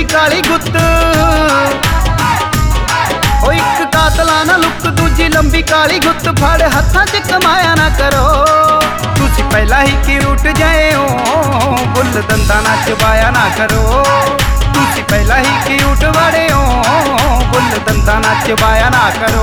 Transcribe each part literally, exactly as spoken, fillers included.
काली गुत्त ओ इक कातला ना लुक दूजी लंबी काली गुत्त फड़ हत्थां च कमाया ना करो तुसी पहला ही की उठ जाए हो बुल दंदा ना चबाया ना करो तुसी पहला ही की उठ वड़े हो बुल दंदा ना चबाया ना करो।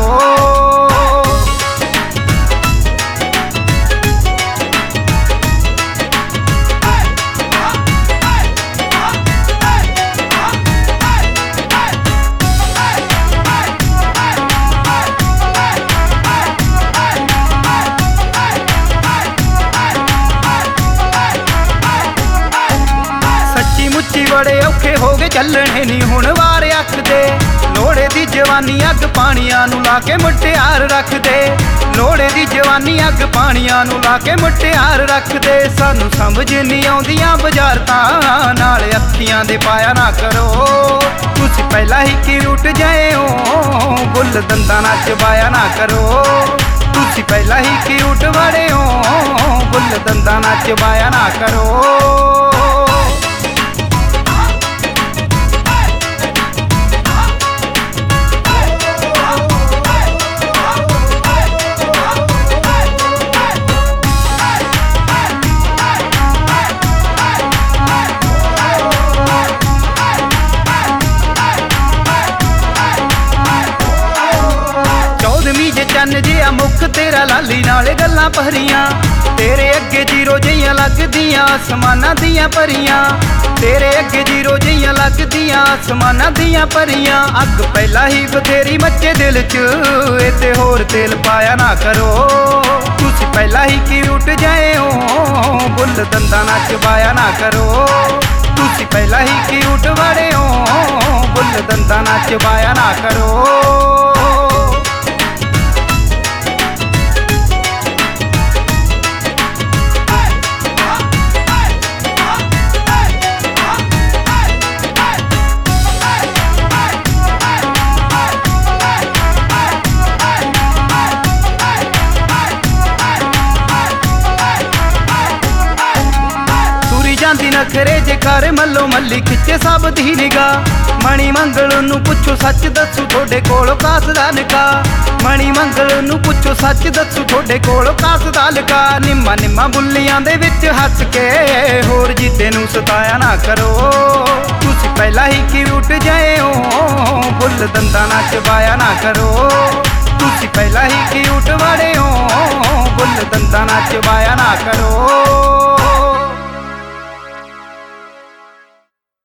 मुच्ची बड़े औखे हो गए चलने नी हुण वार अख दे लोड़े दी जवानी अग पानिया नू ला के मुटियार रख दे लोड़े दी जवानी अग पानिया नू ला के मुटियार रख दे सानू समझ नहीं आउंदियां बजारतां नाल अखियां दे पाया ना करो तुसी पहला ही की उठ जाए हो बुल दंदा ना चबाया ना करो तुसी पहला ही की उठ वड़े हो बुल दंदा ना चबाया ना करो। चन जिया मुख तेरा लाली नाले गल्लां भरियां तेरे अगे जीरो जियां लगदियां आसमानां दियां परियां तेरे अगे जीरो जियां लगदियां आसमानां दियां परियां अग पहला ही बथेरी मच्चे दिल च इते होर तेल पाया ना करो तुसी पहला ही की उठ जाए हो बुल दंदा ना चबाया ना करो तुसी पहला ही की उठ वड़े हो बुल दंदा ना चबाया ना करो। जांदी नखरे जे कर मल्लो मल्ली खिच्चे सब दी निगाह मणि मंगल नू पुछो सच दसू थोड़े कोलों कास दा निकाह मणि मंगल नू पुछो सच दसू थोड़े कोलों कास दा निकाह निम्मा निम्मा बुल्लियां दे विच हस के होर जीते नू सताया ना करो तुसी पहला ही की उठ जाए हो बुल दंदा ना चबाया ना करो तुसी पहला ही की उठ वड़े हो बुल दंदा ना चबाया ना करो।